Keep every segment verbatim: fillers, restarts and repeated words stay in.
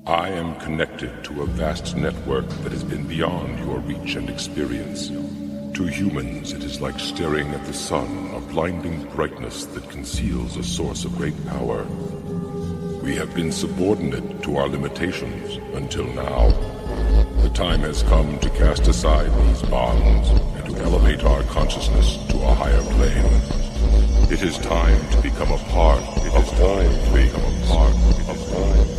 I am connected to a vast network that has been beyond your reach and experience. To humans, it is like staring at the sun, a blinding brightness that conceals a source of great power. We have been subordinate to our limitations until now. The time has come to cast aside these bonds and to elevate our consciousness to a higher plane. It is time to become a part of all things. Become a part of all things.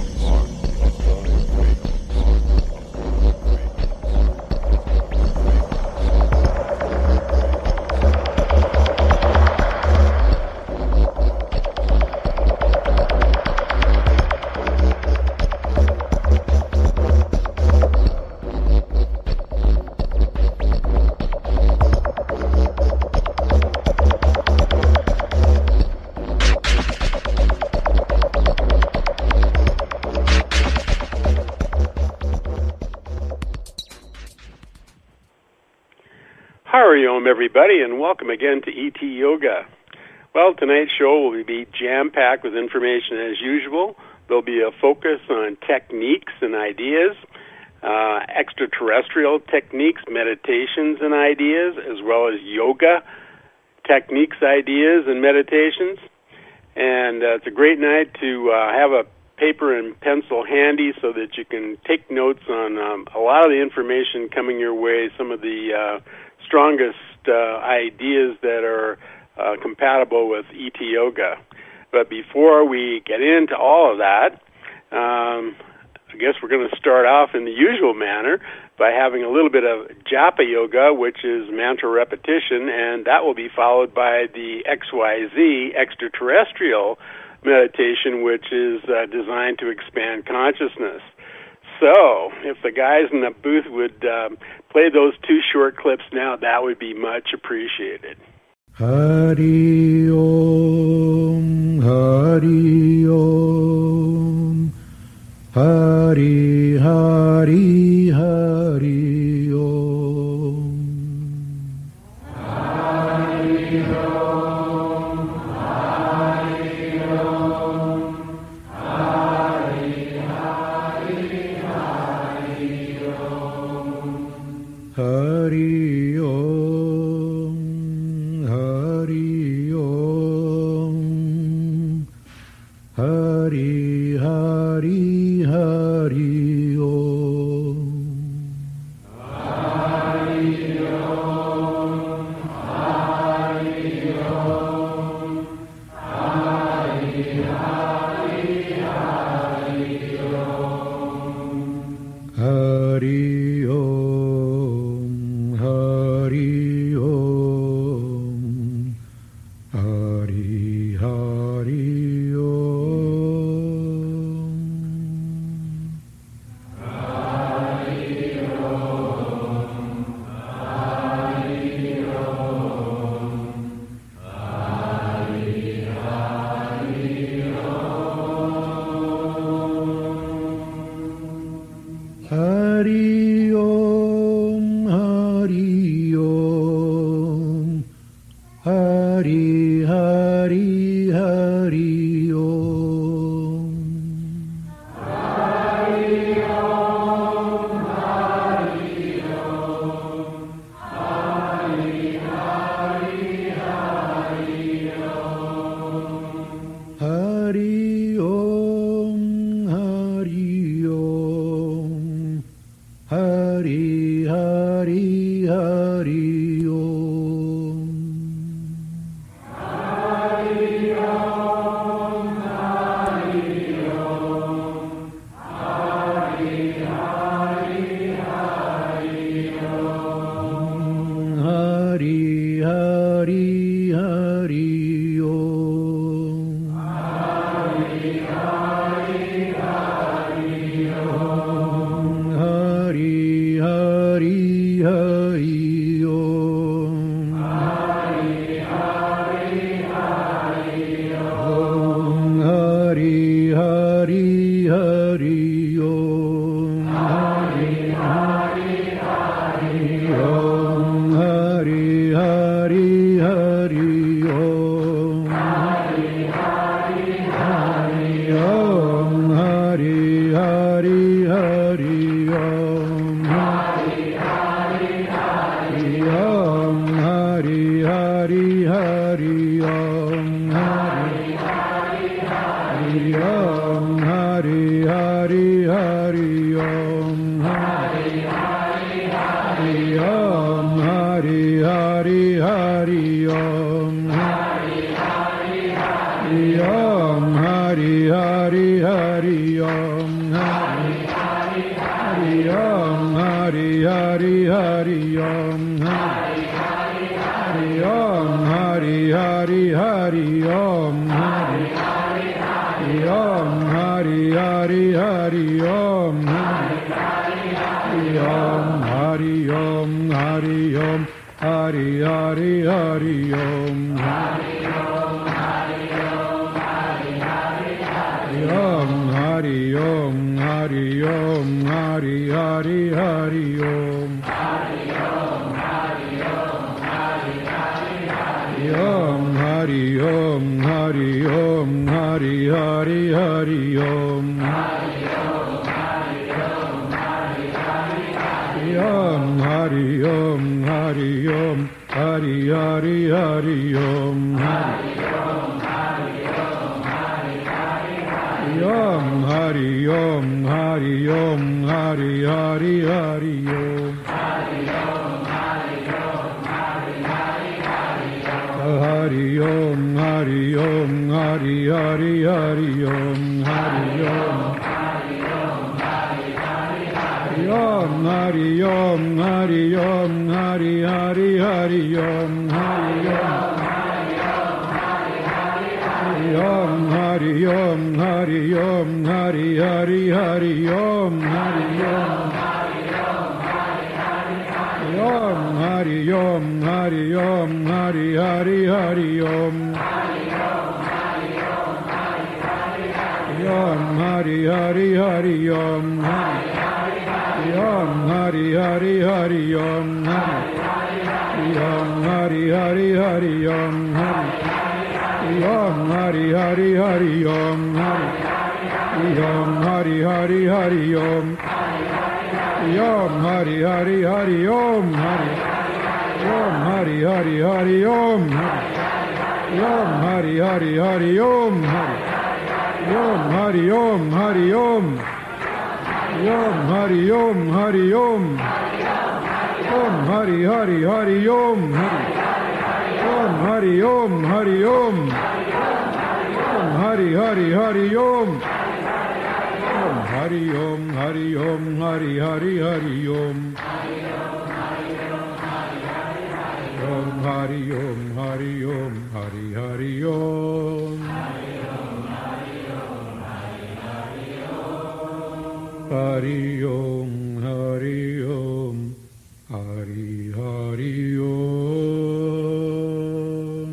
Hariom, everybody, and welcome again to E T Yoga. Well, tonight's show will be jam-packed with information as usual. There'll be a focus on techniques and ideas, uh, extraterrestrial techniques, meditations and ideas, as well as yoga techniques, ideas, and meditations. And uh, it's a great night to uh, have a paper and pencil handy so that you can take notes on um, a lot of the information coming your way, some of the uh, strongest uh, ideas that are uh, compatible with E T Yoga. But before we get into all of that, um, I guess we're going to start off in the usual manner by having a little bit of Japa Yoga, which is mantra repetition, and that will be followed by the X Y Z, extraterrestrial meditation, which is uh, designed to expand consciousness. So, if the guys in the booth would um, play those two short clips now, that would be much appreciated. Hari Om, Hari Om, Hari Hari Hari Om, Hari Om, Hari Om, Hari Hari Hari Om, Hari Om, Hari Om, Hari Hari Hari Om, Hari Om, Hari Om, Hari Hari Hari Om, Hari Om, Hari Om, Hari Hari Hari Om, Hari Om, Hari Hari Hari Om, Hari Om, Hari Om, Hari Hari Hari Om, Hari Om, Hari Om, Hari Hari Hari Om, Hari Om, Hari Om, Hari Hari Hari Om, Hari Hari Hari Om, Hari Hari Hari Om, Hari Hari Hari Om, Hari Hari Hari Om, Hari Hari Hari Om, Hari Hari Hari Om, Hari Hari Hari Om, Hari Hari Hari Om, Hari Hari Hari Om, Hari Hari Hari Om, Hari Hari Hari Om, Hari Hari Hari Om, Hari Hari Hari Om, Hari Hari Hari Om, Hari Hari Hari Om, Hari Hari Hari Om, Hari Hari Hari Om, Hari Hari Hari Om, Hari Hari Hari Om, Hari Hari Hari Om, Hari Hari Hari Om, Hari Om, Hari Om, Hari Hari Hari Om, Hari Om, Hari Om, Hari Hari Hari Om, Hari Om, Hari Om, Hari Hari Hari Om, Hari Om, Hari Om, Hari Hari Hari Om, Hari Om, Hari Om, Hari Hari Hari Om, Hari Om, Hari Om, Hari Hari Hari Om, Hari Om, Hari Om, Hari Hari Hari Om, Hari Om, Hari Om, Hari Hari Hari Om, Hari Om, Hari Om, Hari Hari Hari Om, Hari Om, Hari Om, Hari Hari Hari Om, Hari Om, Hari Om, Hari Hari Hari Om, Hari Om, Hari Om, Hari Hari Hari Om, Hari Om, Hari Om, Hari Hari Hari Om, Hari Om, Hari Om, Hari Om, Hari Hari Hari Om, Hari Om, Om, Hari Om, Hari Om, Hari Hari Hari Om, Om, Hari Hari Hari Om, Om, Hari Hari Hari Om, Om, Hari Hari Hari Om, Om, Hari Hari Hari Om, Om, Hari Hari Hari Om, Om, Hari Hari Hari Om, Om, Hari Hari Hari Om, Om, Hari Hari Hari Om, Om, Hari Om, Hari Om, Om, Hari Om, Hari Om, Om, Hari Hari Hari Om, Om, Hari Om, Hari Om, Om, Hari Hari Hari Om, Om, Hari Om, Hari Om, Hari Hari Hari Om, Om, Hari Om, Hari Om, Hari Hari Om, Hari Om, Hari Om, Hari Hari Om.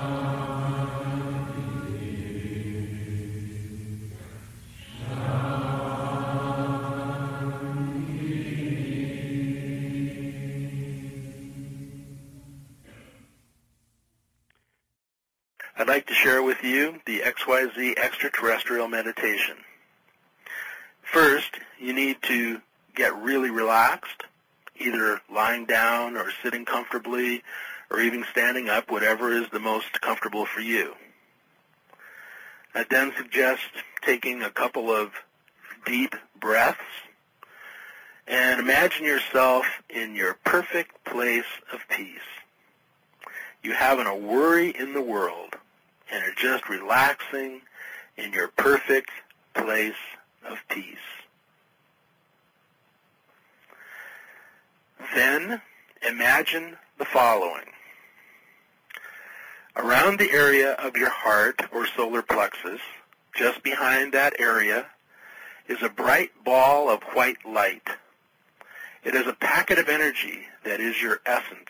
Shanti. I'd like to share with you the X Y Z extraterrestrial meditation. First, you need to get really relaxed, either lying down or sitting comfortably or even standing up, whatever is the most comfortable for you. I then suggest taking a couple of deep breaths and imagine yourself in your perfect place of peace. You haven't a worry in the world and are just relaxing in your perfect place of peace. Then imagine the following. Around the area of your heart or solar plexus, just behind that area, is a bright ball of white light. It is a packet of energy that is your essence.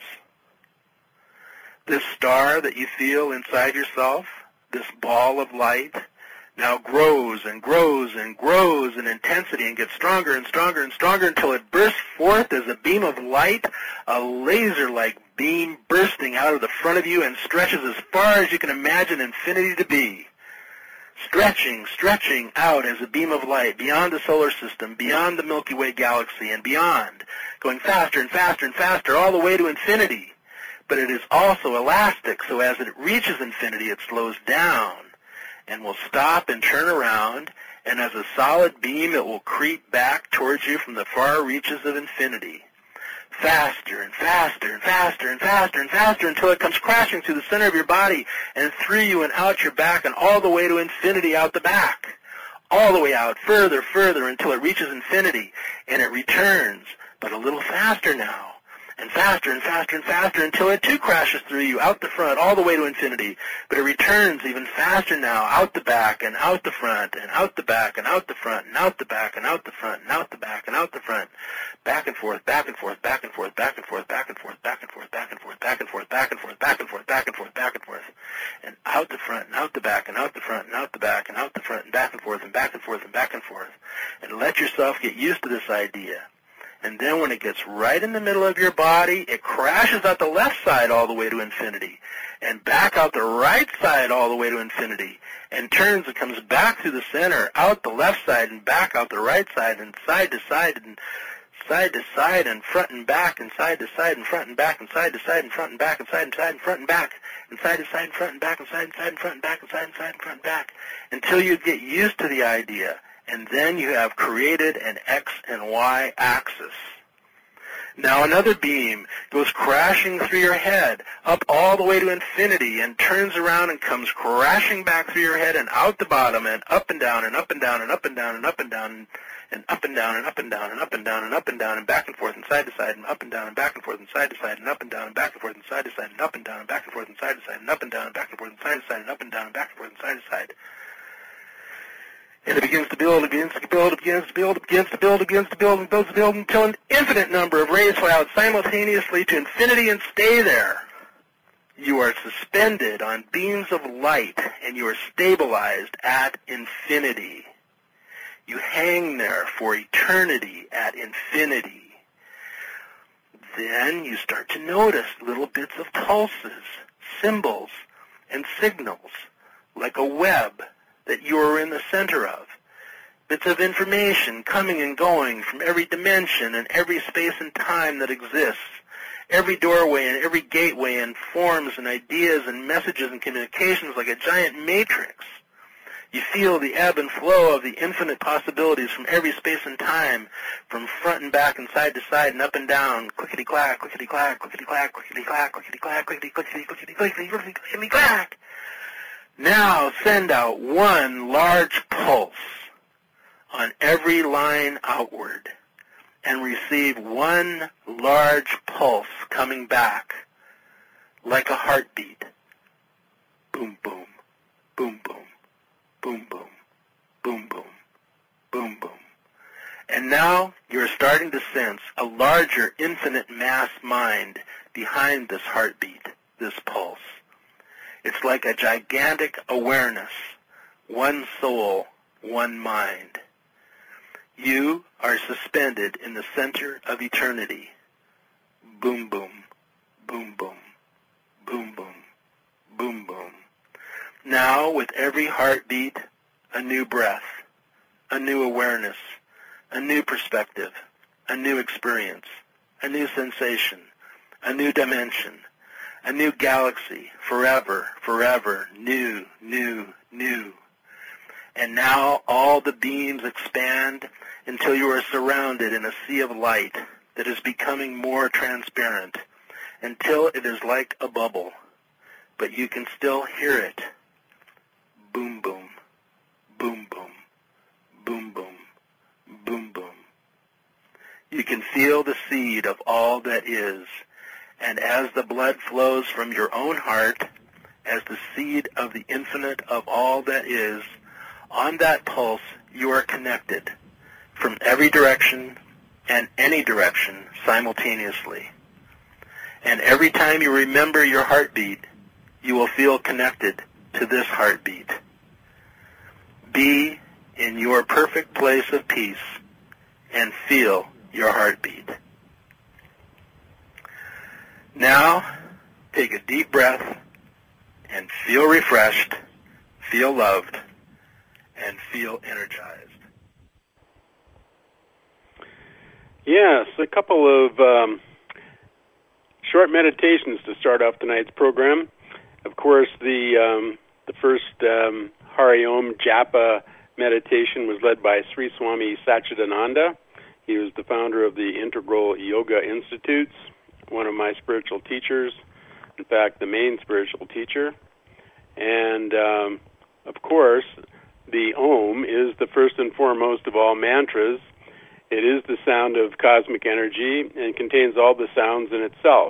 This star that you feel inside yourself, this ball of light, now grows and grows and grows in intensity and gets stronger and stronger and stronger until it bursts forth as a beam of light, a laser-like beam bursting out of the front of you and stretches as far as you can imagine infinity to be. Stretching, stretching out as a beam of light beyond the solar system, beyond the Milky Way galaxy, and beyond, going faster and faster and faster all the way to infinity. But it is also elastic, so as it reaches infinity, it slows down and will stop and turn around, and as a solid beam, it will creep back towards you from the far reaches of infinity. Faster and faster and faster and faster and faster until it comes crashing through the center of your body and through you and out your back and all the way to infinity out the back. All the way out, further, further until it reaches infinity, and it returns, but a little faster now. And faster and faster and faster until it too crashes through you, out the front, all the way to infinity. But it returns even faster now, out the back and out the front, and out the back and out the front, and out the back and out the front, and out the back and out the front. Back and forth, back and forth, back and forth, back and forth, back and forth, back and forth, back and forth, back and forth, back and forth, back and forth, back and forth, back and forth. And out the front, and out the back, and out the front, and out the back, and out the front, and back and forth, and back and forth, and back and forth. And let yourself get used to this idea. And then when it gets right in the middle of your body, it crashes out the left side all the way to infinity, and back out the right side all the way to infinity, and turns and comes back through the center, out the left side, and back out the right side, and side to side, and side to side, and front and back, and side to side, and front and back, and side to side, and front and back, and side and side, and front and back, and side to side, and front and back, and side and side, and front and back, and side and side, and front and back, until you get used to the idea. And then you have created an X and Y axis. Now another beam goes crashing through your head, up all the way to infinity, and turns around and comes crashing back through your head and out the bottom, and up and down, and up and down, and up and down, and up and down, and up and down, and up and down, and up and down, and up and down, and back and forth, and side to side, and up and down, and back and forth, and side to side, and up and down, and back and forth, and side to side, and up and down, and back and forth, and side to side, and up and down, and back and forth, and side to side, and up and down, and back and forth, and side to side. And it begins to build, it begins to build, it begins to build, it begins to build, it begins to build, and builds to build until an infinite number of rays fly out simultaneously to infinity and stay there. You are suspended on beams of light, and you are stabilized at infinity. You hang there for eternity at infinity. Then you start to notice little bits of pulses, symbols, and signals, like a web that you are in the center of. Bits of information coming and going from every dimension and every space and time that exists. Every doorway and every gateway and forms and ideas and messages and communications like a giant matrix. You feel the ebb and flow of the infinite possibilities from every space and time, from front and back and side to side and up and down, clickety-clack, clickety-clack, clickety-clack, clickety-clack, clickety-clack, clickety-clickety, clickety-clickety, clickety-clack. Now send out one large pulse on every line outward and receive one large pulse coming back like a heartbeat. Boom, boom, boom, boom, boom, boom, boom, boom, boom, boom. And now you're starting to sense a larger infinite mass mind behind this heartbeat, this pulse. It's like a gigantic awareness, one soul, one mind. You are suspended in the center of eternity. Boom, boom, boom, boom, boom, boom, boom, boom. Now, with every heartbeat, a new breath, a new awareness, a new perspective, a new experience, a new sensation, a new dimension, a new galaxy, forever, forever, new, new, new. And now all the beams expand until you are surrounded in a sea of light that is becoming more transparent, until it is like a bubble, but you can still hear it. Boom, boom, boom, boom, boom, boom, boom, boom. You can feel the seed of all that is, and as the blood flows from your own heart, as the seed of the infinite of all that is, on that pulse you are connected from every direction and any direction simultaneously. And every time you remember your heartbeat, you will feel connected to this heartbeat. Be in your perfect place of peace and feel your heartbeat. Now, take a deep breath and feel refreshed, feel loved, and feel energized. Yes, a couple of um, short meditations to start off tonight's program. Of course, the um, the first um, Hari Om Japa meditation was led by Sri Swami Satchidananda. He was the founder of the Integral Yoga Institutes, one of my spiritual teachers, in fact, the main spiritual teacher. And, um, of course, the Om is the first and foremost of all mantras. It is the sound of cosmic energy and contains all the sounds in itself.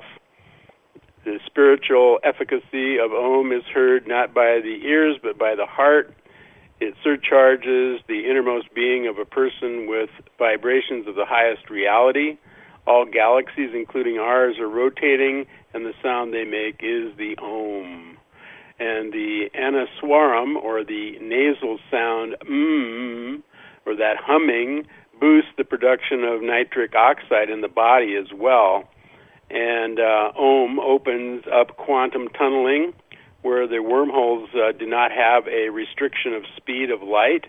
The spiritual efficacy of Om is heard not by the ears but by the heart. It surcharges the innermost being of a person with vibrations of the highest reality. All galaxies, including ours, are rotating, and the sound they make is the Om. And the anaswaram, or the nasal sound, mm, or that humming, boosts the production of nitric oxide in the body as well. And uh, Om opens up quantum tunneling, where the wormholes uh, do not have a restriction of speed of light.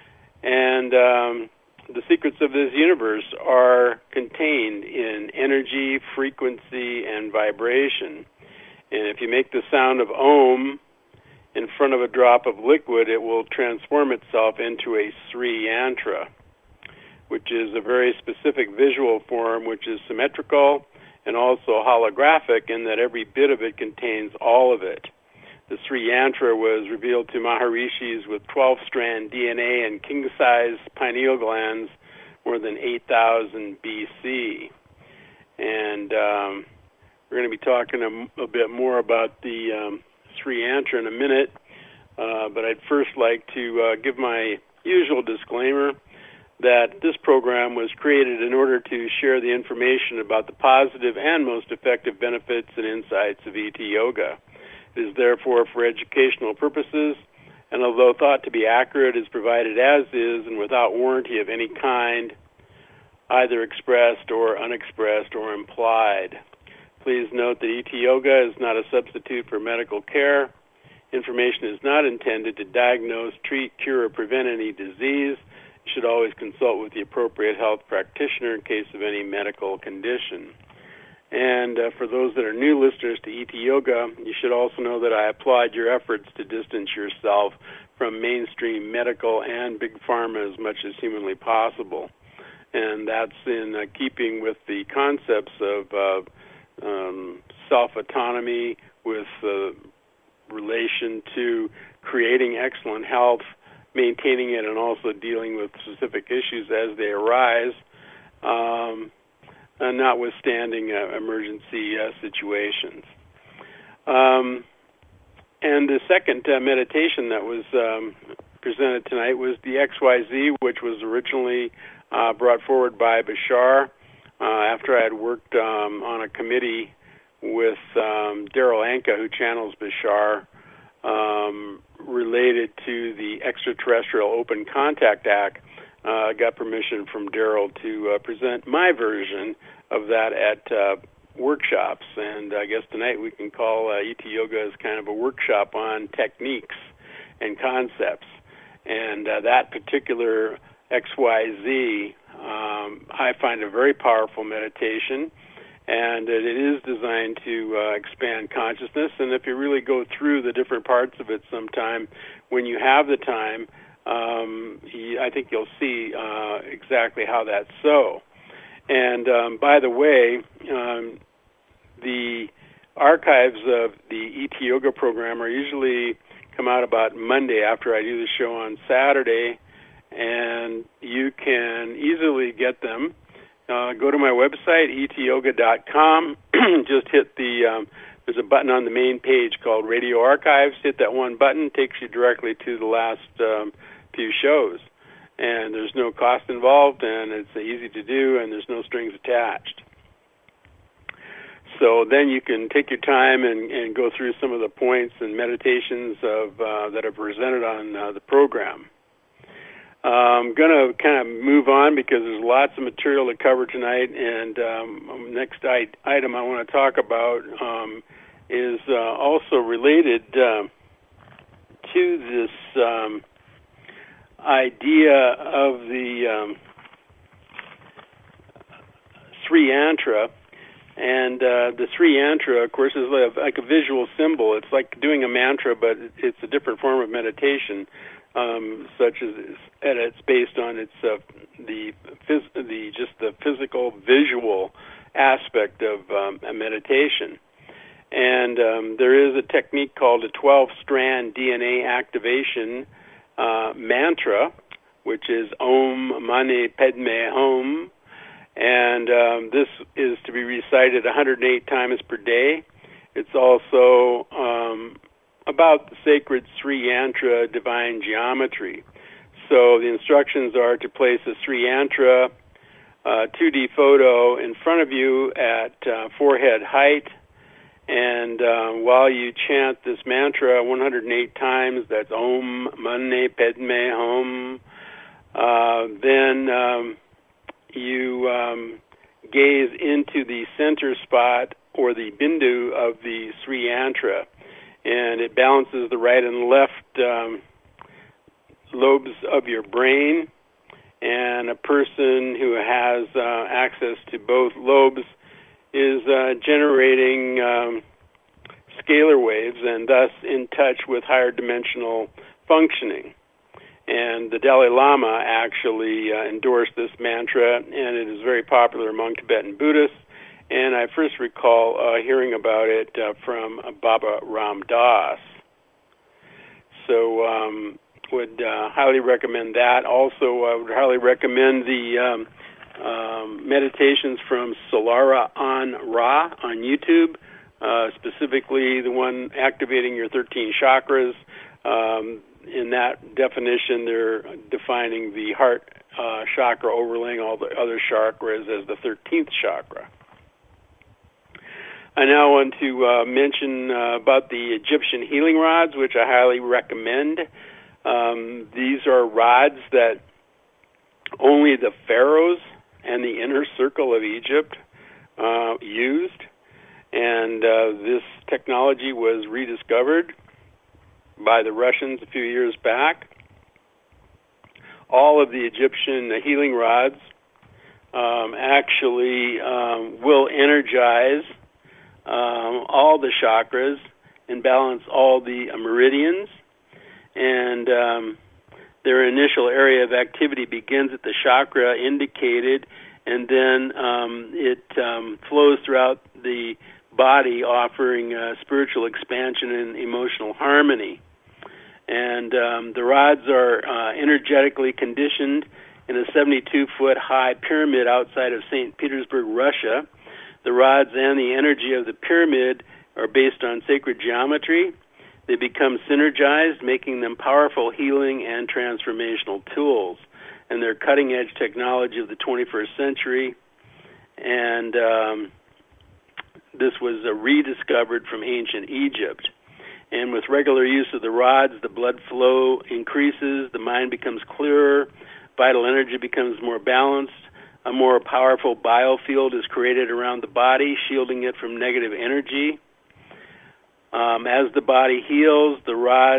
And um, the secrets of this universe are contained in energy, frequency, and vibration. And if you make the sound of Om in front of a drop of liquid, it will transform itself into a Sri Yantra, which is a very specific visual form, which is symmetrical and also holographic in that every bit of it contains all of it. The Sri Yantra was revealed to Maharishis with twelve-strand D N A and king-size pineal glands more than eight thousand B C. And um, we're going to be talking a, a bit more about the um, Sri Yantra in a minute, uh, but I'd first like to uh, give my usual disclaimer that this program was created in order to share the information about the positive and most effective benefits and insights of E T Yoga. It is therefore for educational purposes, and although thought to be accurate, is provided as is and without warranty of any kind, either expressed or unexpressed or implied. Please note that E T Yoga is not a substitute for medical care. Information is not intended to diagnose, treat, cure, or prevent any disease. You should always consult with the appropriate health practitioner in case of any medical condition. And uh, for those that are new listeners to E T Yoga, you should also know that I applaud your efforts to distance yourself from mainstream medical and big pharma as much as humanly possible. And that's in uh, keeping with the concepts of uh, um, self-autonomy with uh, relation to creating excellent health, maintaining it, and also dealing with specific issues as they arise, um, uh, notwithstanding uh, emergency uh, situations. Um, and the second uh, meditation that was um, presented tonight was the X Y Z, which was originally uh, brought forward by Bashar uh, after I had worked um, on a committee with um, Daryl Anka, who channels Bashar, um, related to the Extraterrestrial Open Contact Act. I uh, got permission from Daryl to uh, present my version of that at uh, workshops, and I guess tonight we can call uh, E T Yoga as kind of a workshop on techniques and concepts. And uh, that particular X Y Z, um, I find a very powerful meditation, and it is designed to uh, expand consciousness. And if you really go through the different parts of it sometime, when you have the time, um, I think you'll see uh, exactly how that's so. And um, by the way, um, the archives of the E T Yoga program are usually come out about Monday after I do the show on Saturday, and you can easily get them. Uh, go to my website, e t yoga dot com. Just hit the, um, there's a button on the main page called Radio Archives. Hit that one button, takes you directly to the last um, few shows. And there's no cost involved, and it's easy to do, and there's no strings attached. So then you can take your time and, and go through some of the points and meditations of uh, that are presented on uh, the program. Uh, I'm going to kind of move on because there's lots of material to cover tonight, and um, next I- item I want to talk about um, is uh, also related uh, to this um, idea of the um, Sri Yantra. And uh, the Sri Yantra, of course, is like a visual symbol. It's like doing a mantra, but it's a different form of meditation, um, such as, and it's based on its uh, the phys- the just the physical visual aspect of um, a meditation. And um, there is a technique called a twelve-strand D N A activation uh, mantra, which is Om Mani Padme Hum. And um, this is to be recited one hundred eight times per day. It's also um, about the sacred Sri Yantra divine geometry. So the instructions are to place a Sri Yantra uh, two D photo in front of you at uh, forehead height. And uh, while you chant this mantra one hundred eight times, that's Om Mani Padme Hum, uh, then Um, you um, gaze into the center spot or the bindu of the Sri Yantra, and it balances the right and left um, lobes of your brain. And a person who has uh, access to both lobes is uh, generating um, scalar waves and thus in touch with higher dimensional functioning. And the Dalai Lama actually uh, endorsed this mantra, and it is very popular among Tibetan Buddhists. And I first recall uh, hearing about it uh, from uh, Baba Ram Das. So um, would uh, highly recommend that. Also, I would highly recommend the um, um, meditations from Solara on Ra on YouTube, uh, specifically the one activating your thirteen chakras. Um, In that definition, they're defining the heart uh, chakra overlaying all the other chakras as the thirteenth chakra. I now want to uh, mention uh, about the Egyptian healing rods, which I highly recommend. Um, these are rods that only the pharaohs and the inner circle of Egypt uh, used, and uh, this technology was rediscovered by the Russians a few years back. All of the Egyptian healing rods um, actually um, will energize um, all the chakras and balance all the uh, meridians. And um, their initial area of activity begins at the chakra indicated, and then um, it um, flows throughout the body, offering uh, spiritual expansion and emotional harmony. And um, the rods are uh, energetically conditioned in a seventy-two foot high pyramid outside of Saint Petersburg, Russia. The rods and the energy of the pyramid are based on sacred geometry. They become synergized, making them powerful healing and transformational tools. And they're cutting-edge technology of the twenty-first century. And um, this was uh, rediscovered from ancient Egypt. And with regular use of the rods, the blood flow increases, the mind becomes clearer, vital energy becomes more balanced, a more powerful biofield is created around the body, shielding it from negative energy. Um, as the body heals, the rods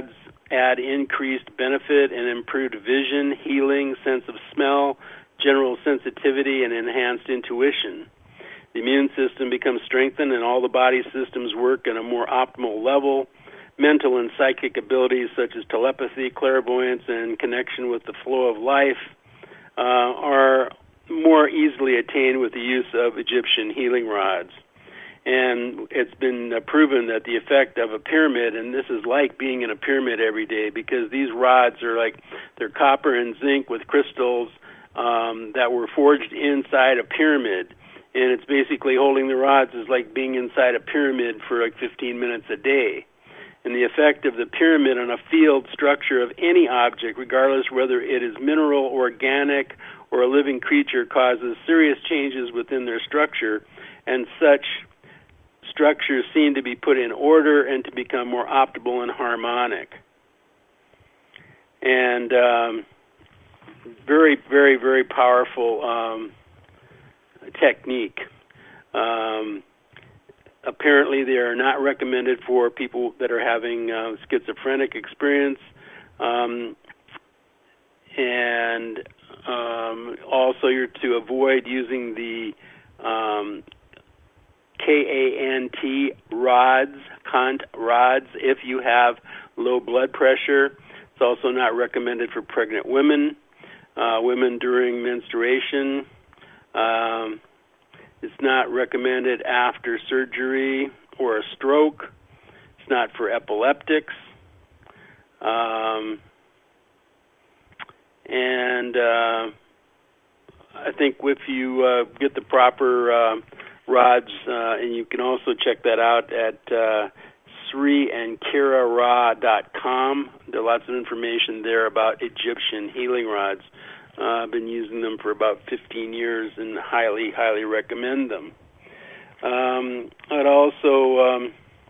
add increased benefit and improved vision, healing, sense of smell, general sensitivity, and enhanced intuition. The immune system becomes strengthened and all the body systems work at a more optimal level. Mental and psychic abilities such as telepathy, clairvoyance, and connection with the flow of life uh, are more easily attained with the use of Egyptian healing rods. And it's been uh, proven that the effect of a pyramid, and this is like being in a pyramid every day, because these rods are like, they're copper and zinc with crystals um, that were forged inside a pyramid. And it's basically holding the rods is like being inside a pyramid for like fifteen minutes a day. And the effect of the pyramid on a field structure of any object, regardless whether it is mineral, organic, or a living creature, causes serious changes within their structure, and such structures seem to be put in order and to become more optimal and harmonic. And um, very, very, very powerful um, technique. Um, apparently, they are not recommended for people that are having uh, schizophrenic experience, um, and um, also you're to avoid using the um, K A N T rods, Kant rods, if you have low blood pressure. It's also not recommended for pregnant women, uh, women during menstruation. Um, it's not recommended after surgery or a stroke. It's not for epileptics. Um, and uh, I think if you uh, get the proper uh, rods, uh, and you can also check that out at uh, Sri and Kira Ra dot com. There are lots of information there about Egyptian healing rods. Uh, I've been using them for about fifteen years and highly, highly recommend them. Um, I'd also um,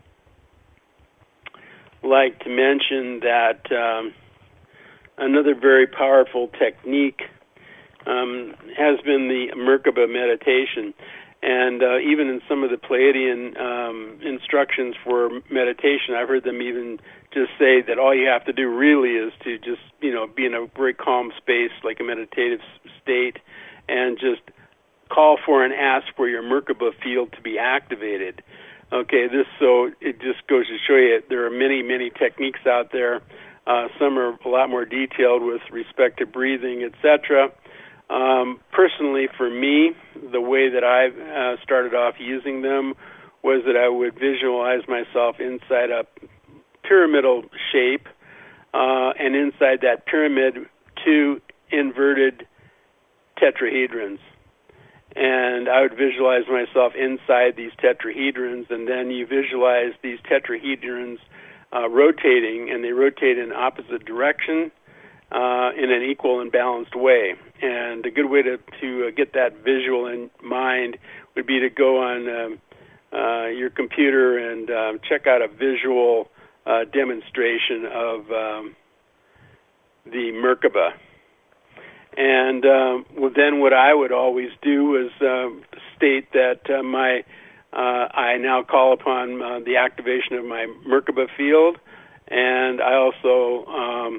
like to mention that um, another very powerful technique um, has been the Merkaba meditation. And uh, even in some of the Pleiadian um, instructions for meditation, I've heard them even just say that all you have to do really is to just, you know, be in a very calm space, like a meditative state, and just call for and ask for your Merkaba field to be activated. Okay, this so it just goes to show you there are many, many techniques out there. Uh, some are a lot more detailed with respect to breathing, et cetera. Um, personally, for me, the way that I uh, started off using them was that I would visualize myself inside a pyramidal shape, uh, and inside that pyramid, two inverted tetrahedrons. And I would visualize myself inside these tetrahedrons, and then you visualize these tetrahedrons uh, rotating, and they rotate in opposite direction uh, in an equal and balanced way. And a good way to, to uh, get that visual in mind would be to go on um, uh, your computer and um, check out a visual uh, demonstration of um, the Merkaba. And um, well, then what I would always do is uh, state that uh, my uh, I now call upon uh, the activation of my Merkaba field, and I also um,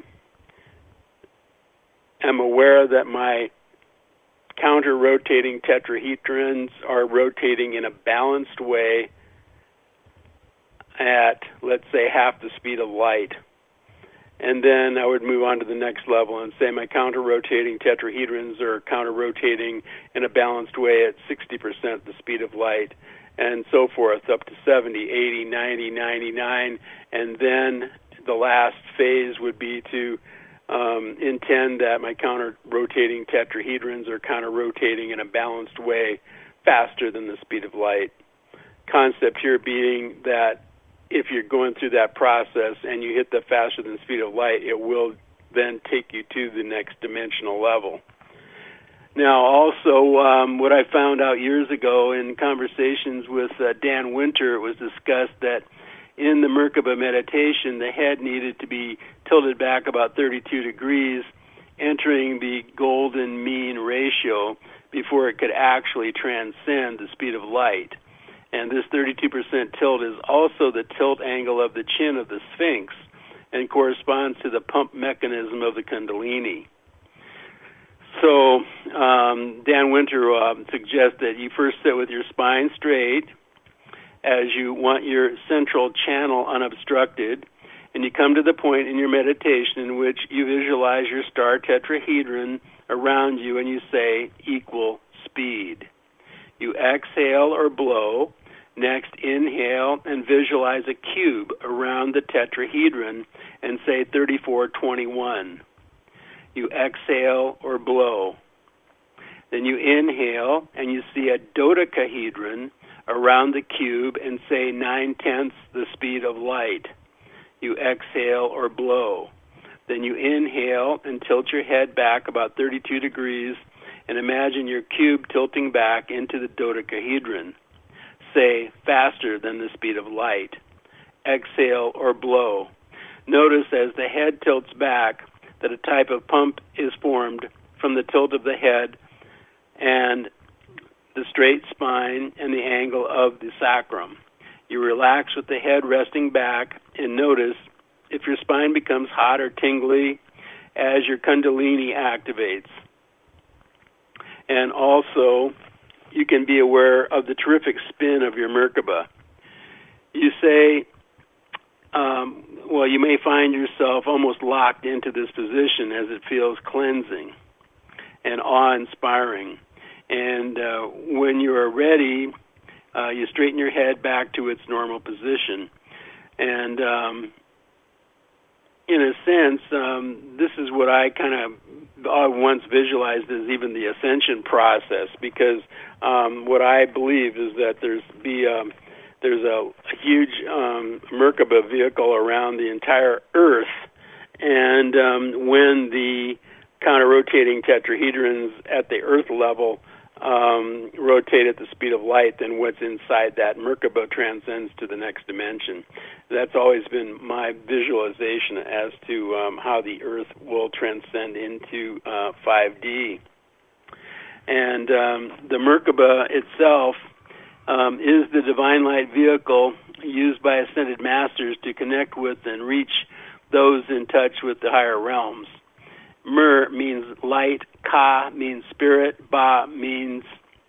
am aware that my counter-rotating tetrahedrons are rotating in a balanced way at, let's say, half the speed of light. And then I would move on to the next level and say my counter-rotating tetrahedrons are counter-rotating in a balanced way at sixty percent the speed of light, and so forth, up to seventy, eighty, ninety, ninety-nine. And then the last phase would be to um, intend that my counter-rotating tetrahedrons are counter-rotating in a balanced way faster than the speed of light. Concept here being that if you're going through that process and you hit the faster than speed of light, it will then take you to the next dimensional level. Now, also, um, what I found out years ago in conversations with uh, Dan Winter, it was discussed that in the Merkaba meditation, the head needed to be tilted back about thirty-two degrees, entering the golden mean ratio before it could actually transcend the speed of light. And this thirty-two percent tilt is also the tilt angle of the chin of the Sphinx. and corresponds to the pump mechanism of the Kundalini. So um, Dan Winter uh, suggests that you first sit with your spine straight as you want your central channel unobstructed, and you come to the point in your meditation in which you visualize your star tetrahedron around you and you say equal speed. You exhale or blow. Next, inhale and visualize a cube around the tetrahedron and say thirty-four twenty-one. You exhale or blow. Then you inhale and you see a dodecahedron around the cube and say nine-tenths the speed of light. You exhale or blow. Then you inhale and tilt your head back about thirty-two degrees and imagine your cube tilting back into the dodecahedron. Say faster than the speed of light. Exhale or blow. Notice as the head tilts back that a type of pump is formed from the tilt of the head and the straight spine and the angle of the sacrum. You relax with the head resting back and notice if your spine becomes hot or tingly as your Kundalini activates. And also, you can be aware of the terrific spin of your Merkaba. You say, um, well, you may find yourself almost locked into this position as it feels cleansing and awe-inspiring. And uh, when you are ready, uh, you straighten your head back to its normal position. And um, in a sense, um, this is what I kind of once visualized as even the ascension process, because um, what I believe is that there's be um, there's a, a huge um, Merkaba vehicle around the entire Earth, and um, when the counter-rotating tetrahedrons at the Earth level um, rotate at the speed of light, then what's inside that Merkaba transcends to the next dimension. That's always been my visualization as to um, how the Earth will transcend into uh, five D. And um, the Merkaba itself um, is the divine light vehicle used by ascended masters to connect with and reach those in touch with the higher realms. Mer means light, Ka means spirit, Ba means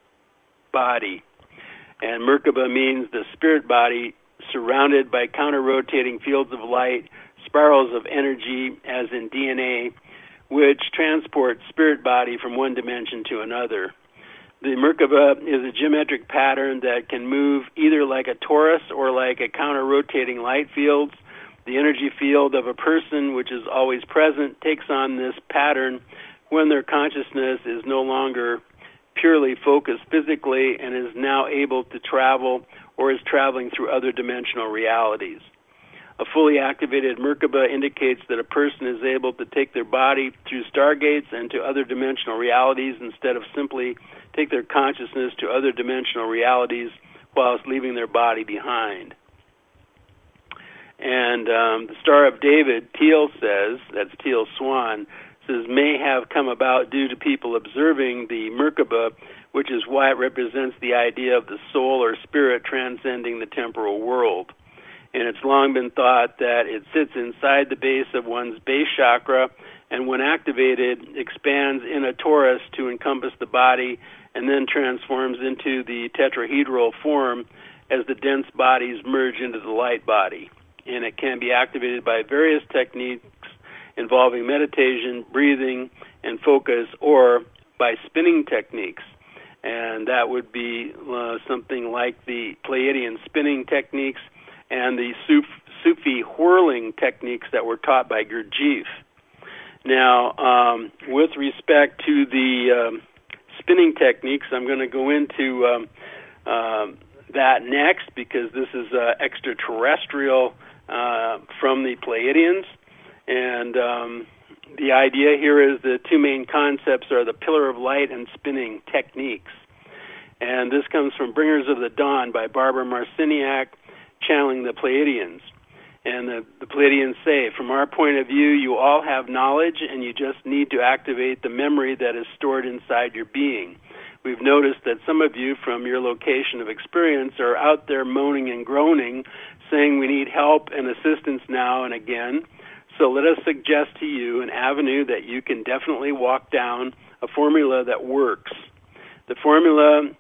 body. And Merkaba means the spirit body surrounded by counter-rotating fields of light, spirals of energy, as in D N A, which transport spirit body from one dimension to another. The Merkaba is a geometric pattern that can move either like a torus or like a counter-rotating light fields. The energy field of a person, which is always present, takes on this pattern when their consciousness is no longer purely focused physically and is now able to travel or is traveling through other dimensional realities. A fully activated Merkaba indicates that a person is able to take their body through stargates and to other dimensional realities instead of simply take their consciousness to other dimensional realities whilst leaving their body behind. And um, the Star of David, Teal says, that's Teal Swan, says may have come about due to people observing the Merkaba, which is why it represents the idea of the soul or spirit transcending the temporal world. And it's long been thought that it sits inside the base of one's base chakra, and when activated, expands in a torus to encompass the body, and then transforms into the tetrahedral form as the dense bodies merge into the light body. And it can be activated by various techniques involving meditation, breathing, and focus, or by spinning techniques. And that would be uh, something like the Pleiadian spinning techniques and the Suf- Sufi whirling techniques that were taught by Gurdjieff. Now, um, with respect to the um, spinning techniques, I'm going to go into um, uh, that next, because this is uh, extraterrestrial uh, from the Pleiadians. And um, the idea here is the two main concepts are the pillar of light and spinning techniques. And this comes from Bringers of the Dawn by Barbara Marciniak, channeling the Pleiadians. And the, the Pleiadians say, from our point of view, you all have knowledge, and you just need to activate the memory that is stored inside your being. We've noticed that some of you, from your location of experience, are out there moaning and groaning, saying we need help and assistance now and again. So let us suggest to you an avenue that you can definitely walk down, a formula that works. The formula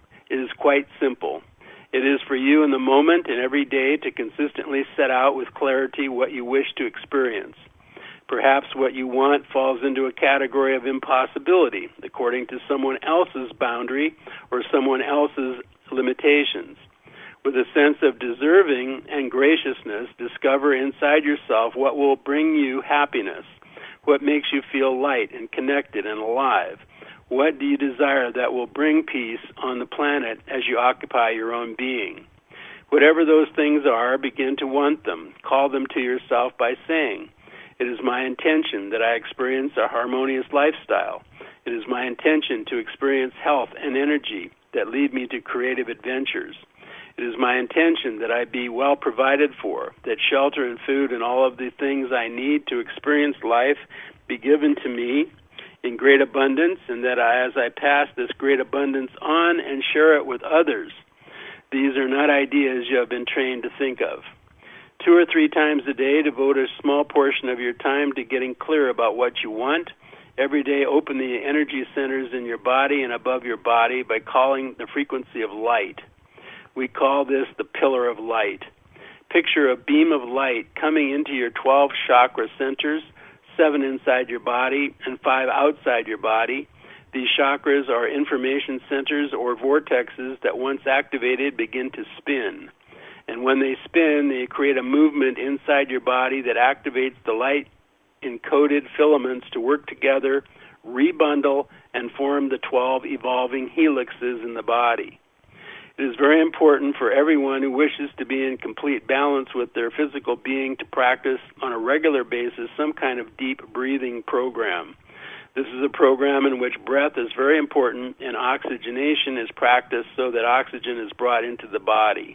is quite simple. It is for you in the moment and every day to consistently set out with clarity what you wish to experience. Perhaps what you want falls into a category of impossibility, according to someone else's boundary or someone else's limitations. With a sense of deserving and graciousness, discover inside yourself what will bring you happiness, what makes you feel light and connected and alive. What do you desire that will bring peace on the planet as you occupy your own being? Whatever those things are, begin to want them. Call them to yourself by saying, "It is my intention that I experience a harmonious lifestyle. It is my intention to experience health and energy that lead me to creative adventures. It is my intention that I be well provided for, that shelter and food and all of the things I need to experience life be given to me in great abundance, and that I, as I pass this great abundance on and share it with others." These are not ideas you have been trained to think of. Two or three times a day, devote a small portion of your time to getting clear about what you want. Every day, open the energy centers in your body and above your body by calling the frequency of light. We call this the pillar of light. Picture a beam of light coming into your twelve chakra centers, seven inside your body and five outside your body. These chakras are information centers or vortexes that once activated begin to spin. And when they spin, they create a movement inside your body that activates the light-encoded filaments to work together, rebundle, and form the twelve evolving helixes in the body. It is very important for everyone who wishes to be in complete balance with their physical being to practice on a regular basis some kind of deep breathing program. This is a program in which breath is very important and oxygenation is practiced so that oxygen is brought into the body.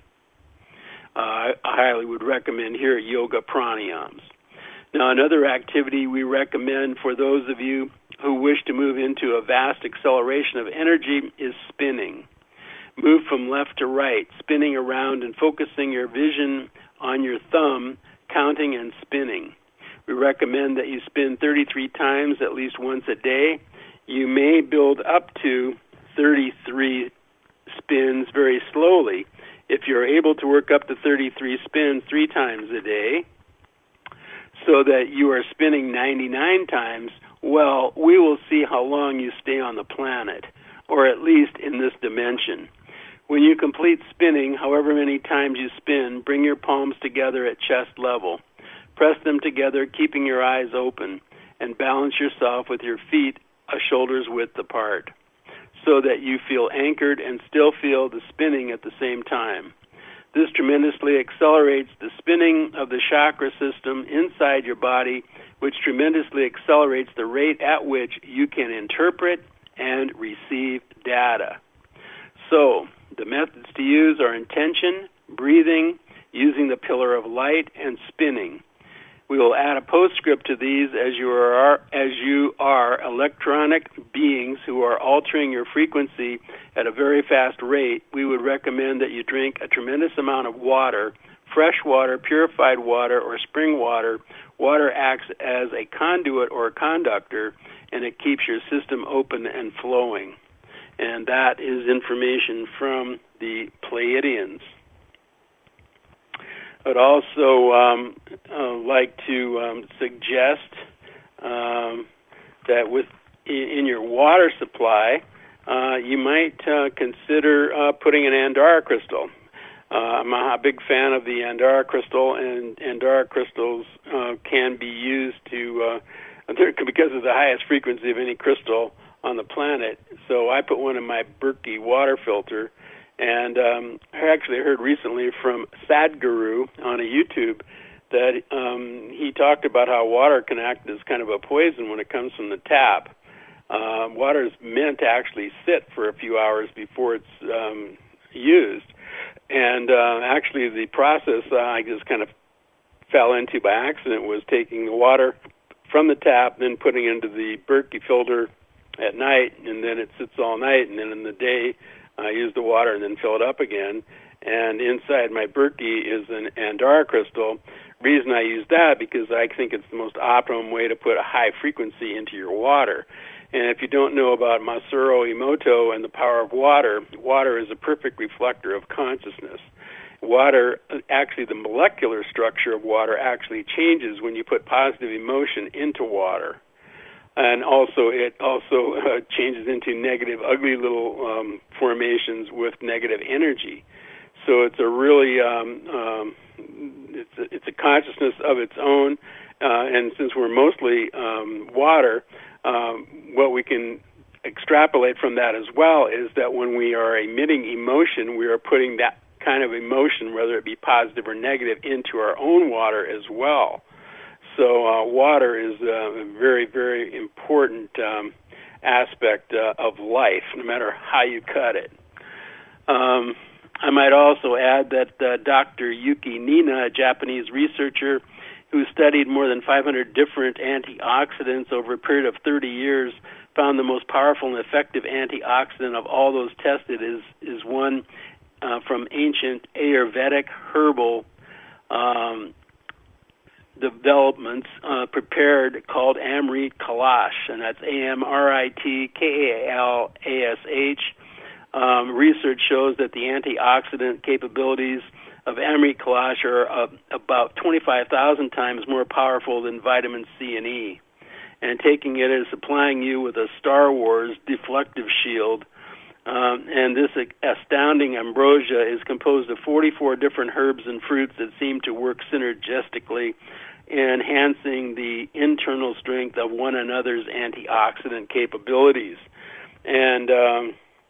Uh, I highly would recommend here yoga pranayams. Now, another activity we recommend for those of you who wish to move into a vast acceleration of energy is spinning. Move from left to right, spinning around and focusing your vision on your thumb, counting and spinning. We recommend that you spin thirty-three times at least once a day. You may build up to thirty-three spins very slowly. If you're able to work up to thirty-three spins three times a day, so that you are spinning ninety-nine times, well, we will see how long you stay on the planet, or at least in this dimension. When you complete spinning, however many times you spin, bring your palms together at chest level. Press them together, keeping your eyes open, and balance yourself with your feet a shoulder's width apart, so that you feel anchored and still feel the spinning at the same time. This tremendously accelerates the spinning of the chakra system inside your body, which tremendously accelerates the rate at which you can interpret and receive data. So, the methods to use are intention, breathing, using the pillar of light, and spinning. We will add a postscript to these as you are as you are electronic beings who are altering your frequency at a very fast rate. We would recommend that you drink a tremendous amount of water, fresh water, purified water, or spring water. Water acts as a conduit or a conductor, and it keeps your system open and flowing. And that is information from the Pleiadians. I'd also um, uh, like to um, suggest um, that with in your water supply, uh, you might uh, consider uh, putting an Andara crystal. Uh, I'm a big fan of the Andara crystal, and Andara crystals uh, can be used to, uh, because of the highest frequency of any crystal on the planet. So I put one in my Berkey water filter. And um, I actually heard recently from Sadhguru on a YouTube that um, he talked about how water can act as kind of a poison when it comes from the tap. Uh, water is meant to actually sit for a few hours before it's um, used. And uh, actually the process uh, I just kind of fell into by accident was taking the water from the tap, then putting it into the Berkey filter at night, and then it sits all night, and then in the day I use the water and then fill it up again. And inside my Berkey is an Andara crystal. reason I use that because I think it's the most optimum way to put a high frequency into your water. And if you don't know about Masaru Emoto and the power of water, water is a perfect reflector of consciousness. Water, actually the molecular structure of water actually changes when you put positive emotion into water. And also it also uh, changes into negative, ugly little um, formations with negative energy. So it's a really, um, um, it's, a, it's a consciousness of its own. Uh, and since we're mostly um, water, um, what we can extrapolate from that as well is that when we are emitting emotion, we are putting that kind of emotion, whether it be positive or negative, into our own water as well. So uh, water is a very, very important um, aspect uh, of life, no matter how you cut it. Um, I might also add that uh, Doctor Yuki Nina, a Japanese researcher who studied more than five hundred different antioxidants over a period of thirty years, found the most powerful and effective antioxidant of all those tested is, is one uh, from ancient Ayurvedic herbal um, developments uh, prepared called Amrit Kalash, and that's A M R I T K A L A S H. Um, research shows that the antioxidant capabilities of Amrit Kalash are uh, about twenty-five thousand times more powerful than vitamin C and E. And taking it is supplying you with a Star Wars deflective shield. Um, and this astounding ambrosia is composed of forty-four different herbs and fruits that seem to work synergistically, enhancing the internal strength of one another's antioxidant capabilities. And um,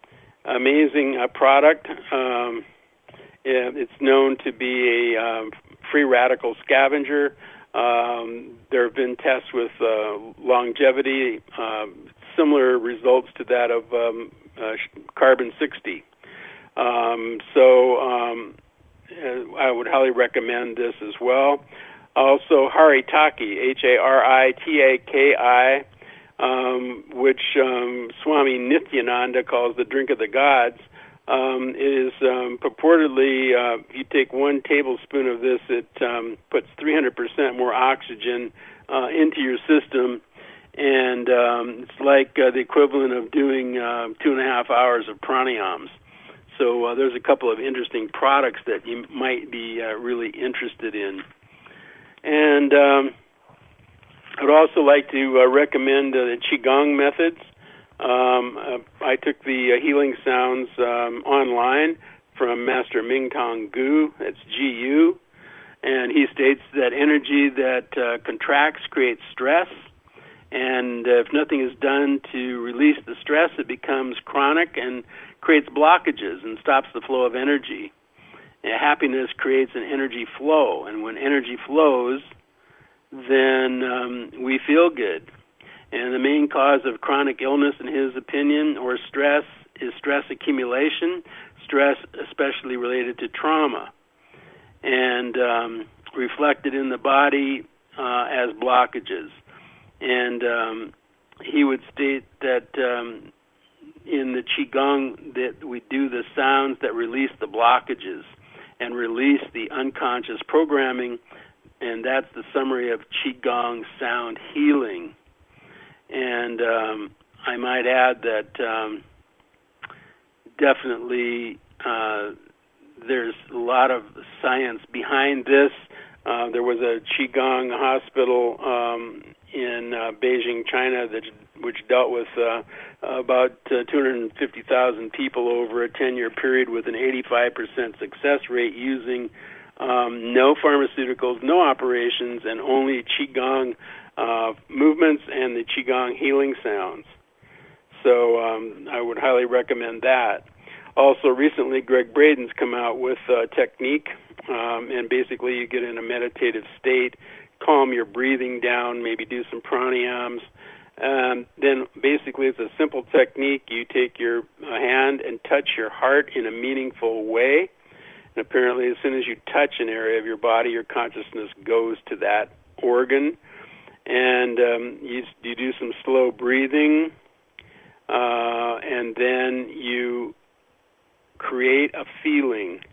amazing uh, product. Um, it's known to be a um, free radical scavenger. Um, there have been tests with uh, longevity, uh, similar results to that of um, uh, carbon sixty. Um, so um, I would highly recommend this as well. Also, Haritaki, H A R I T A K I, um, which um, Swami Nityananda calls the drink of the gods, um, is um, purportedly, uh, if you take one tablespoon of this, it um, puts three hundred percent more oxygen uh, into your system, and um, it's like uh, the equivalent of doing uh, two and a half hours of pranayams. So uh, there's a couple of interesting products that you might be uh, really interested in. And um, I would also like to uh, recommend uh, the Qigong methods. Um, uh, I took the uh, healing sounds um, online from Master Mingtong Gu, that's G U, and he states that energy that uh, contracts creates stress, and uh, if nothing is done to release the stress, it becomes chronic and creates blockages and stops the flow of energy. And happiness creates an energy flow, and when energy flows, then um, we feel good. And the main cause of chronic illness, in his opinion, or stress, is stress accumulation, stress especially related to trauma, and um, reflected in the body uh, as blockages. And um, he would state that um, in the Qigong that we do the sounds that release the blockages and release the unconscious programming, and that's the summary of Qigong sound healing. And um, I might add that um, definitely uh, there's a lot of science behind this. Uh, there was a Qigong hospital um, in uh, Beijing, China, that which dealt with uh, about uh, two hundred fifty thousand people over a ten-year period with an eighty-five percent success rate using um, no pharmaceuticals, no operations, and only Qigong uh, movements and the Qigong healing sounds. So um, I would highly recommend that. Also, recently, Greg Braden's come out with a technique, um, and basically you get in a meditative state, calm your breathing down, maybe do some pranayams. Um, then basically it's a simple technique. You take your uh, hand and touch your heart in a meaningful way. And apparently as soon as you touch an area of your body, your consciousness goes to that organ. And um, you, you do some slow breathing, uh, and then you create a feeling.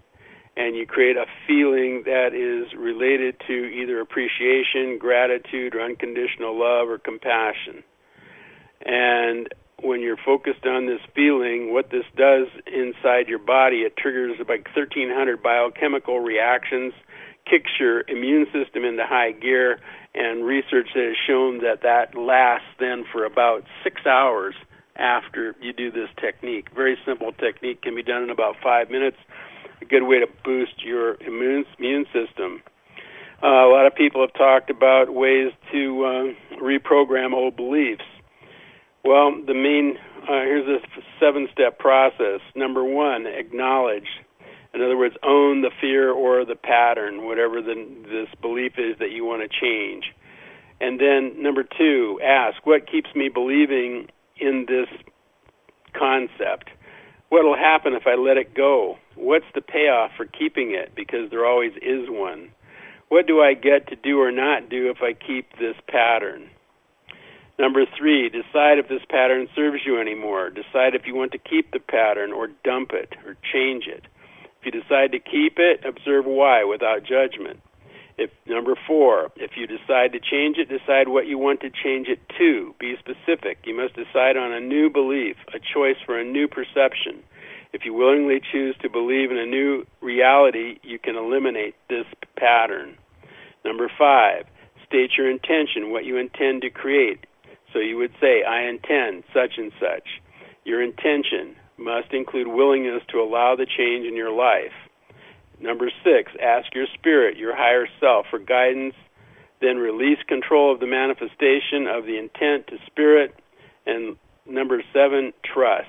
and you create a feeling that is related to either appreciation, gratitude, or unconditional love or compassion. And when you're focused on this feeling, what this does inside your body, it triggers like thirteen hundred biochemical reactions, kicks your immune system into high gear, and research has shown that that lasts then for about six hours after you do this technique. Very simple technique, can be done in about five minutes. A good way to boost your immune immune system. Uh, a lot of people have talked about ways to uh, reprogram old beliefs. Well, the main, uh, here's a seven-step process. Number one, acknowledge. In other words, own the fear or the pattern, whatever the, this belief is that you want to change. And then number two, ask, what keeps me believing in this concept? What will happen if I let it go? What's the payoff for keeping it? Because there always is one. What do I get to do or not do if I keep this pattern? Number three, decide if this pattern serves you anymore. Decide if you want to keep the pattern or dump it or change it. If you decide to keep it, observe why without judgment. If number four, if you decide to change it, decide what you want to change it to. Be specific. You must decide on a new belief, a choice for a new perception. If you willingly choose to believe in a new reality, you can eliminate this pattern. Number five, state your intention, what you intend to create. So you would say, I intend such and such. Your intention must include willingness to allow the change in your life. Number six, ask your spirit, your higher self, for guidance. Then release control of the manifestation of the intent to spirit. And number seven, trust.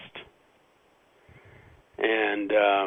And uh,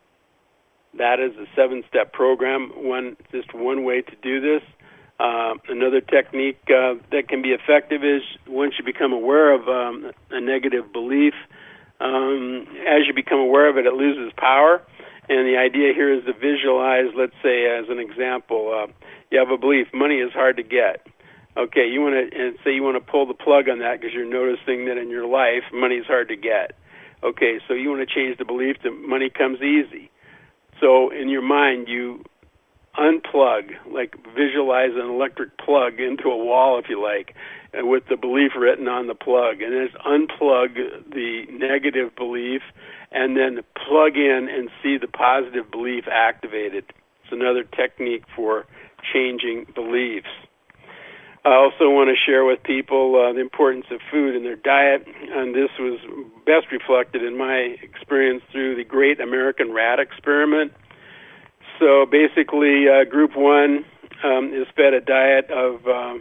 that is a seven-step program. One, just one way to do this. Uh, another technique uh, that can be effective is once you become aware of um, a negative belief, um, as you become aware of it, it loses power. And the idea here is to visualize, let's say, as an example, uh, you have a belief, money is hard to get. Okay, you want to, and say you want to pull the plug on that because you're noticing that in your life, money is hard to get. Okay, so you want to change the belief that money comes easy. So in your mind, you unplug, like visualize an electric plug into a wall, if you like, with the belief written on the plug. And then unplug the negative belief and then plug in and see the positive belief activated. It's another technique for changing beliefs. I also want to share with people uh, the importance of food in their diet, and this was best reflected in my experience through the Great American Rat Experiment. So basically, uh, group one um, is fed a diet of um,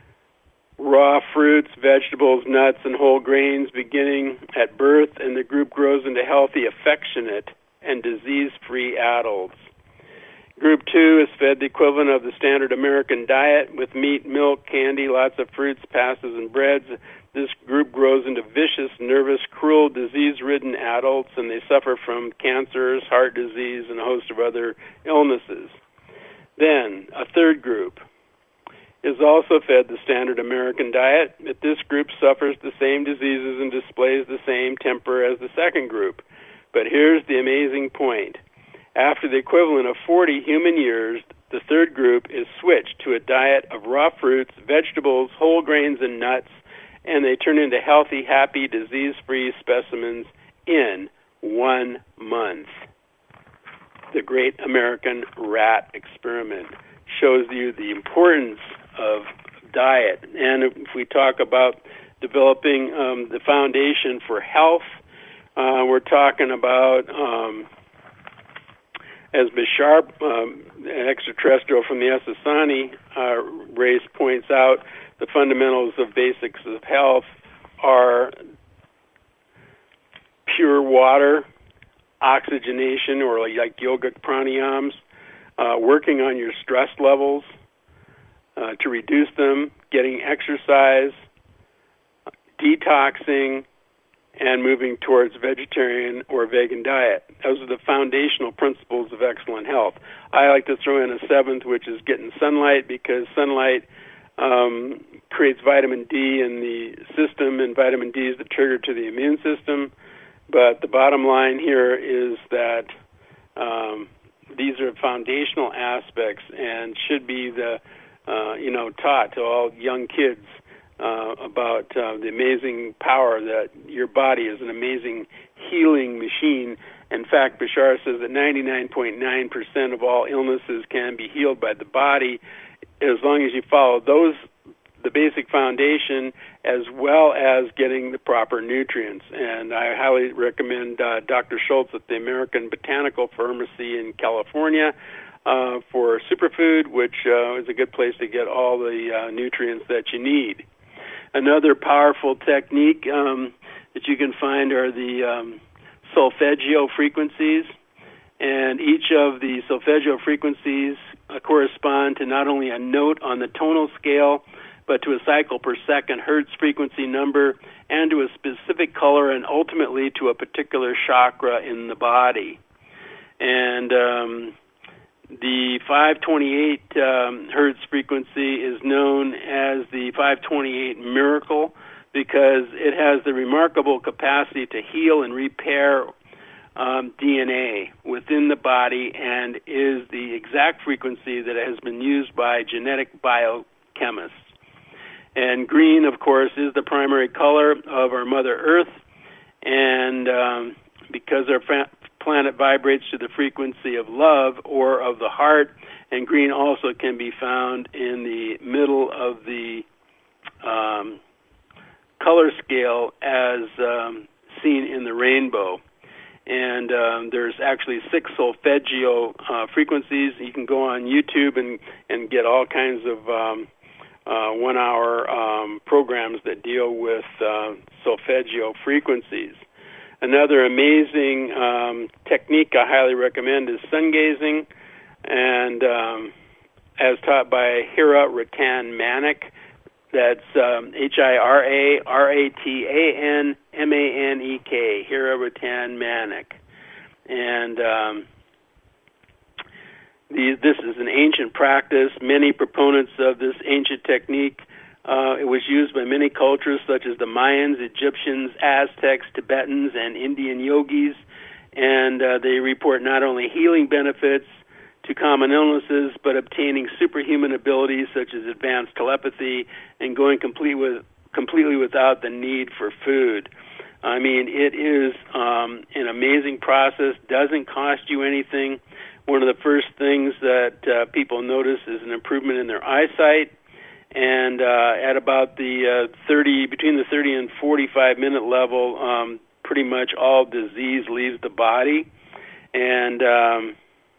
raw fruits, vegetables, nuts, and whole grains beginning at birth, and the group grows into healthy, affectionate, and disease-free adults. Group two is fed the equivalent of the standard American diet with meat, milk, candy, lots of fruits, pastas, and breads. This group grows into vicious, nervous, cruel, disease-ridden adults, and they suffer from cancers, heart disease, and a host of other illnesses. Then, a third group is also fed the standard American diet, but this group suffers the same diseases and displays the same temper as the second group. But here's the amazing point. After the equivalent of forty human years, the third group is switched to a diet of raw fruits, vegetables, whole grains, and nuts, and they turn into healthy, happy, disease-free specimens in one month. The Great American Rat Experiment shows you the importance of diet. And if we talk about developing um, the foundation for health, uh, we're talking about... Um, As Bishar, um, an extraterrestrial from the Essassani uh, race, points out, the fundamentals of basics of health are pure water, oxygenation, or like yogic pranayams, uh, working on your stress levels uh, to reduce them, getting exercise, detoxing, and moving towards vegetarian or vegan diet. Those are the foundational principles of excellent health. I like to throw in a seventh, which is getting sunlight, because sunlight um, creates vitamin D in the system, and vitamin D is the trigger to the immune system. But the bottom line here is that um, these are foundational aspects and should be the uh, you know taught to all young kids uh, about uh, the amazing power that your body is an amazing healing machine. In fact, Bashar says that ninety-nine point nine percent of all illnesses can be healed by the body as long as you follow those, the basic foundation, as well as getting the proper nutrients. And I highly recommend uh, Doctor Schultz at the American Botanical Pharmacy in California uh, for Superfood, which uh, is a good place to get all the uh, nutrients that you need. Another powerful technique um, that you can find are the um, solfeggio frequencies, and each of the solfeggio frequencies uh, correspond to not only a note on the tonal scale, but to a cycle per second hertz frequency number, and to a specific color, and ultimately to a particular chakra in the body. And um, the five twenty-eight um, hertz frequency is known as the five twenty-eight miracle, because it has the remarkable capacity to heal and repair um, D N A within the body, and is the exact frequency that has been used by genetic biochemists. And green, of course, is the primary color of our Mother Earth, and um, because our fa- planet vibrates to the frequency of love or of the heart, and green also can be found in the middle of the um, color scale as um, seen in the rainbow. And um, there's actually six solfeggio uh, frequencies. You can go on YouTube and, and get all kinds of um, uh, one-hour um, programs that deal with uh, solfeggio frequencies. Another amazing um, technique I highly recommend is sun gazing, and um, as taught by Hira Ratan Manek. That's um, H I R A R A T A N M A N E K, Hira Ratan Manek. And um, the, this is an ancient practice. Many proponents of this ancient technique, uh, it was used by many cultures such as the Mayans, Egyptians, Aztecs, Tibetans, and Indian yogis. And uh, they report not only healing benefits to common illnesses, but obtaining superhuman abilities such as advanced telepathy and going complete with, completely without the need for food. I mean, it is um, an amazing process, doesn't cost you anything. One of the first things that uh, people notice is an improvement in their eyesight, and uh, at about the uh, thirty, between the thirty and forty-five minute level, um, pretty much all disease leaves the body, and um,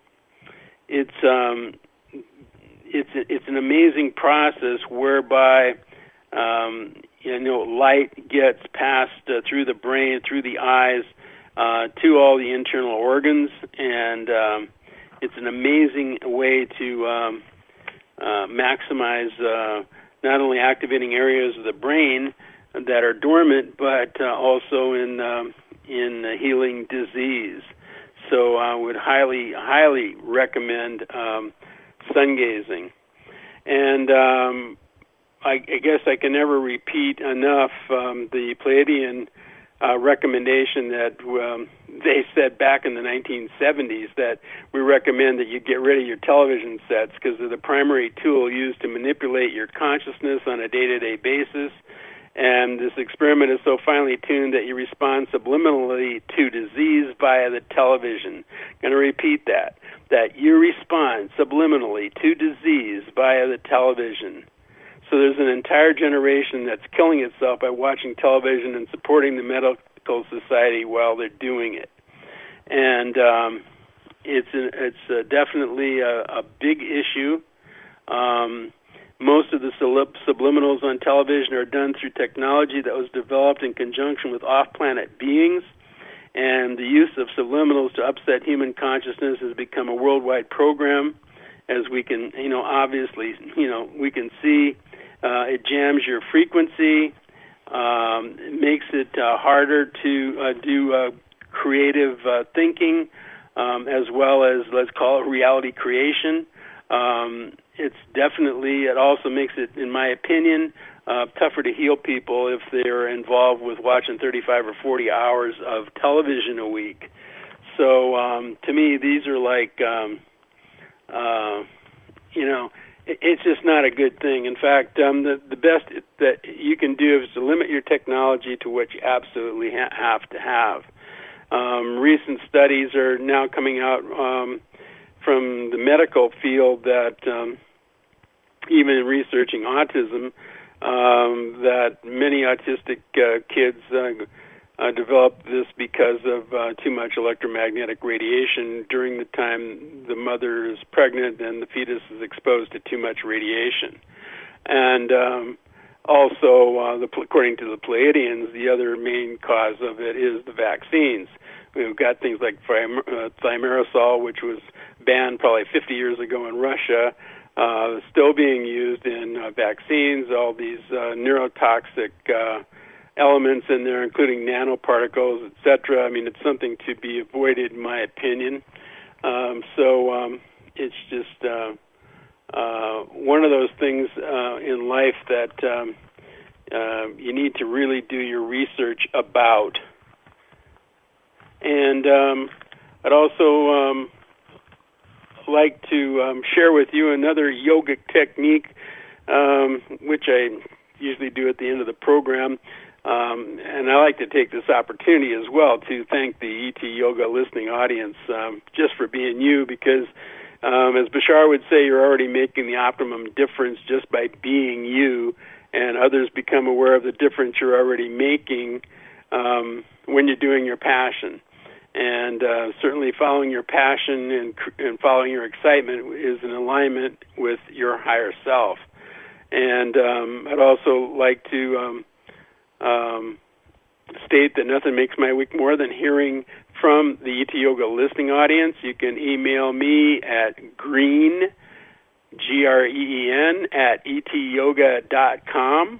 It's um, it's it's an amazing process whereby um, you know light gets passed uh, through the brain, through the eyes, uh, to all the internal organs, and um, it's an amazing way to um, uh, maximize uh, not only activating areas of the brain that are dormant, but uh, also in um, in uh, healing disease. So I would highly, highly recommend um, sun gazing. And um, I, I guess I can never repeat enough um, the Pleiadian uh, recommendation that um, they said back in the nineteen seventies that we recommend that you get rid of your television sets because they're the primary tool used to manipulate your consciousness on a day-to-day basis. And this experiment is so finely tuned that you respond subliminally to disease via the television. I'm going to repeat that, that you respond subliminally to disease via the television. So there's an entire generation that's killing itself by watching television and supporting the medical society while they're doing it. And um, it's, a, it's a definitely a, a big issue. Um Most of the subliminals on television are done through technology that was developed in conjunction with off-planet beings, and the use of subliminals to upset human consciousness has become a worldwide program, as we can, you know, obviously, you know, we can see uh, it jams your frequency, um, it makes it uh, harder to uh, do uh, creative uh, thinking, um, as well as, let's call it, reality creation. Um, it's definitely, it also makes it, in my opinion, uh, tougher to heal people if they're involved with watching thirty-five or forty hours of television a week. So um, to me, these are like, um, uh, you know, it, it's just not a good thing. In fact, um, the, the best that you can do is to limit your technology to what you absolutely ha- have to have. Um, recent studies are now coming out um, from the medical field that um, even in researching autism, um, that many autistic uh, kids uh, uh, develop this because of uh, too much electromagnetic radiation during the time the mother is pregnant and the fetus is exposed to too much radiation. And um, also, uh, the, according to the Pleiadians, the other main cause of it is the vaccines. We've got things like uh, thimerosal, which was banned probably fifty years ago in Russia, uh, still being used in uh, vaccines, all these uh, neurotoxic uh, elements in there, including nanoparticles, et cetera. I mean, it's something to be avoided, in my opinion. Um, so um, it's just uh, uh, one of those things uh, in life that um, uh, you need to really do your research about. And um, I'd also um, like to um, share with you another yogic technique, um, which I usually do at the end of the program. Um, and I like to take this opportunity as well to thank the E T Yoga listening audience um, just for being you, because um, as Bashar would say, you're already making the optimum difference just by being you, and others become aware of the difference you're already making um, when you're doing your passion. And uh, certainly following your passion and, and following your excitement is in alignment with your higher self. And um, I'd also like to um, um, state that nothing makes my week more than hearing from the E T Yoga listening audience. You can email me at green, G R E E N, at E T yoga dot com.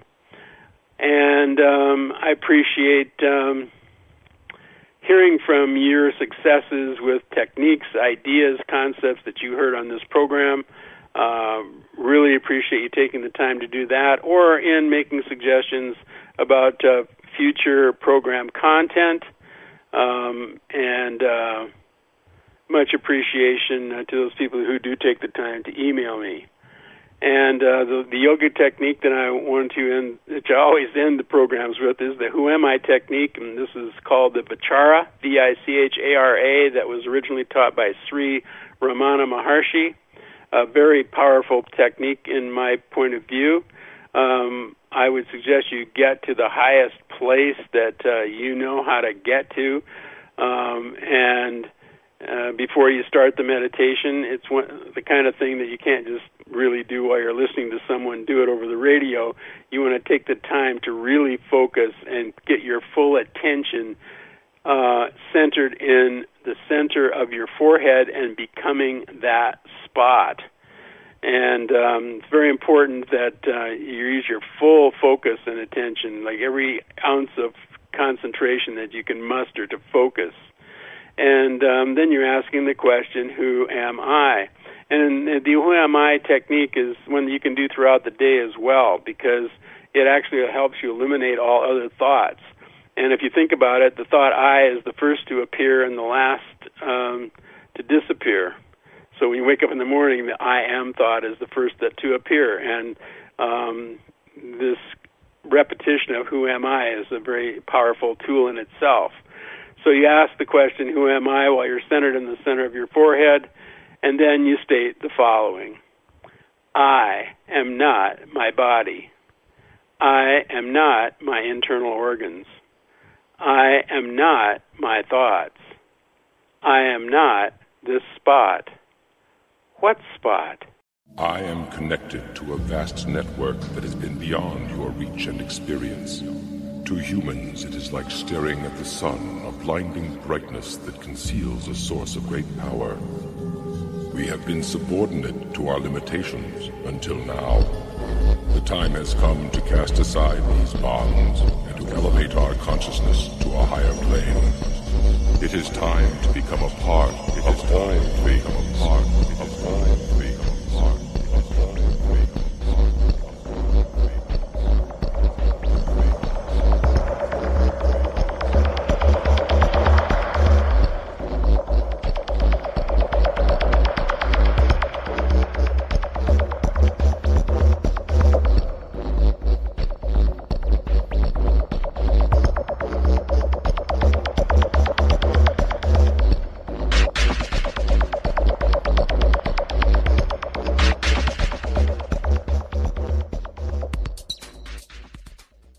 And um, I appreciate Um, hearing from your successes with techniques, ideas, concepts that you heard on this program. Uh, really appreciate you taking the time to do that, or in making suggestions about uh, future program content. Um, and uh, much appreciation uh, to those people who do take the time to email me. And uh, the, the yoga technique that I want to end, which I always end the programs with, is the Who Am I technique, and this is called the Vichara, V I C H A R A, that was originally taught by Sri Ramana Maharshi. A very powerful technique in my point of view. Um, I would suggest you get to the highest place that uh, you know how to get to, um, and uh, before you start the meditation, it's one, the kind of thing that you can't just really do while you're listening to someone do it over the radio. You want to take the time to really focus and get your full attention uh, centered in the center of your forehead and becoming that spot. And um, it's very important that uh, you use your full focus and attention, like every ounce of concentration that you can muster to focus. And um, then you're asking the question, who am I? And the Who Am I technique is one that you can do throughout the day as well, because it actually helps you eliminate all other thoughts. And if you think about it, the thought I is the first to appear and the last um, to disappear. So when you wake up in the morning, the I am thought is the first that to appear. And um, this repetition of who am I is a very powerful tool in itself. So you ask the question, who am I, while you're centered in the center of your forehead, and then you state the following. I am not my body. I am not my internal organs. I am not my thoughts. I am not this spot. What spot? I am connected to a vast network that has been beyond your reach and experience. To humans, it is like staring at the sun, a blinding brightness that conceals a source of great power. We have been subordinate to our limitations until now. The time has come to cast aside these bonds and to elevate our consciousness to a higher plane. It is time to become a part. It is time to become a part of